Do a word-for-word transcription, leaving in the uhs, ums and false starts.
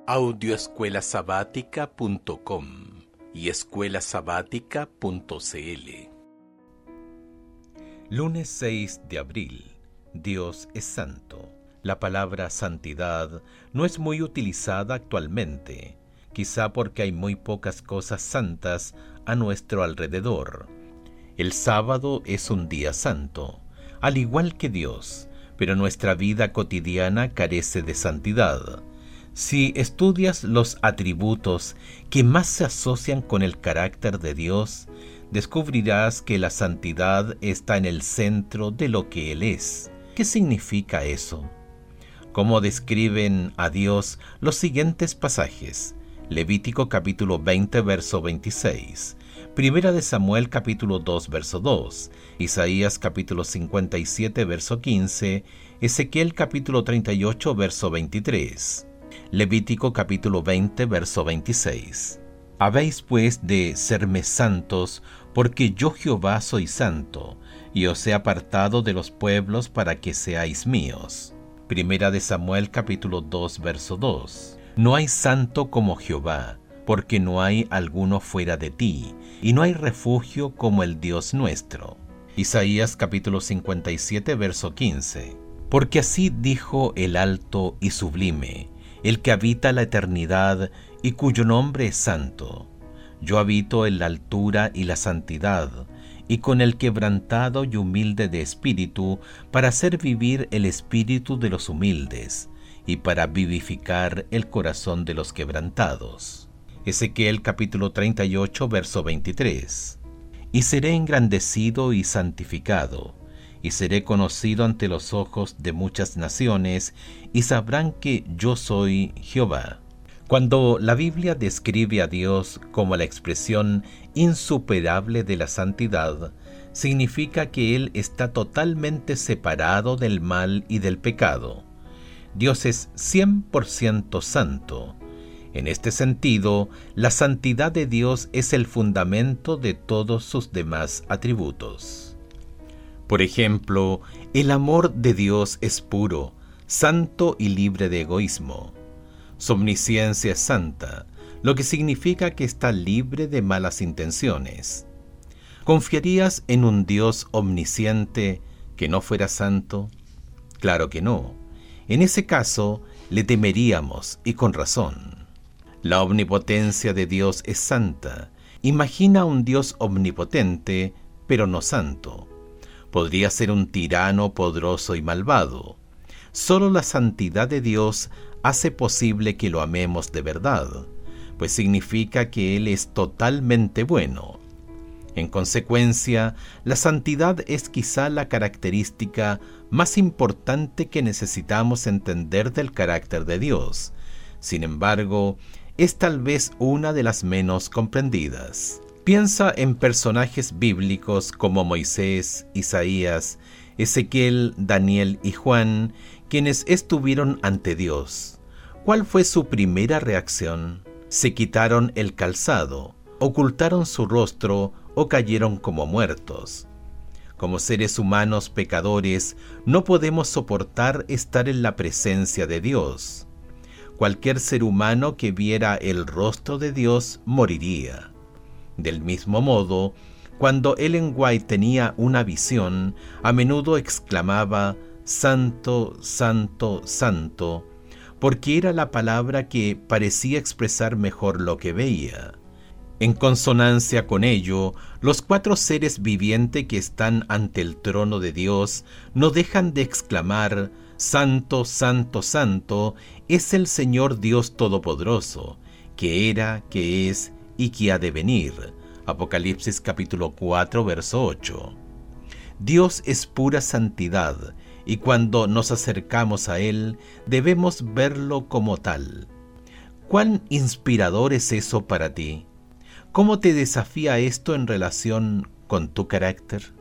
audio escuela sabática punto com y escuela sabática punto c l. Lunes seis de abril. Dios es santo. La palabra santidad no es muy utilizada actualmente, quizá porque hay muy pocas cosas santas a nuestro alrededor. El sábado es un día santo, al igual que Dios, pero nuestra vida cotidiana carece de santidad. Si estudias los atributos que más se asocian con el carácter de Dios, descubrirás que la santidad está en el centro de lo que Él es. ¿Qué significa eso? ¿Cómo describen a Dios los siguientes pasajes? Levítico capítulo veinte, verso veintiséis. Primera de Samuel capítulo dos, verso dos. Isaías capítulo cincuenta y siete, verso quince. Ezequiel capítulo treinta y ocho, verso veintitrés. Levítico capítulo veinte, verso veintiséis. Habéis pues de serme santos, porque yo Jehová soy santo, y os he apartado de los pueblos para que seáis míos. Primera de Samuel capítulo dos, verso dos. No hay santo como Jehová, porque no hay alguno fuera de ti, y no hay refugio como el Dios nuestro. Isaías capítulo cincuenta y siete, verso quince. Porque así dijo el alto y sublime, el que habita la eternidad y cuyo nombre es santo. Yo habito en la altura y la santidad, y con el quebrantado y humilde de espíritu, para hacer vivir el espíritu de los humildes, y para vivificar el corazón de los quebrantados. Ezequiel capítulo treinta y ocho, verso veintitrés. Y seré engrandecido y santificado, y seré conocido ante los ojos de muchas naciones, y sabrán que yo soy Jehová. Cuando la Biblia describe a Dios como la expresión insuperable de la santidad, significa que Él está totalmente separado del mal y del pecado. Dios es cien por ciento santo. En este sentido, la santidad de Dios es el fundamento de todos sus demás atributos. Por ejemplo, el amor de Dios es puro, santo y libre de egoísmo. Su omnisciencia es santa, lo que significa que está libre de malas intenciones. ¿Confiarías en un Dios omnisciente que no fuera santo? Claro que no. En ese caso, le temeríamos, y con razón. La omnipotencia de Dios es santa. Imagina un Dios omnipotente, pero no santo. Podría ser un tirano poderoso y malvado. Solo la santidad de Dios hace posible que lo amemos de verdad, pues significa que Él es totalmente bueno. En consecuencia, la santidad es quizá la característica más importante que necesitamos entender del carácter de Dios. Sin embargo, es tal vez una de las menos comprendidas. Piensa en personajes bíblicos como Moisés, Isaías, Ezequiel, Daniel y Juan, quienes estuvieron ante Dios. ¿Cuál fue su primera reacción? Se quitaron el calzado, ocultaron su rostro o cayeron como muertos. Como seres humanos pecadores, no podemos soportar estar en la presencia de Dios. Cualquier ser humano que viera el rostro de Dios moriría. Del mismo modo, cuando Ellen White tenía una visión, a menudo exclamaba «Santo, santo, santo», porque era la palabra que parecía expresar mejor lo que veía. En consonancia con ello, los cuatro seres vivientes que están ante el trono de Dios no dejan de exclamar «Santo, santo, santo, es el Señor Dios Todopoderoso, que era, que es y que ha de venir». Apocalipsis capítulo cuatro, verso ocho. Dios es pura santidad, y cuando nos acercamos a Él, debemos verlo como tal. ¿Cuán inspirador es eso para ti? ¿Cómo te desafía esto en relación con tu carácter?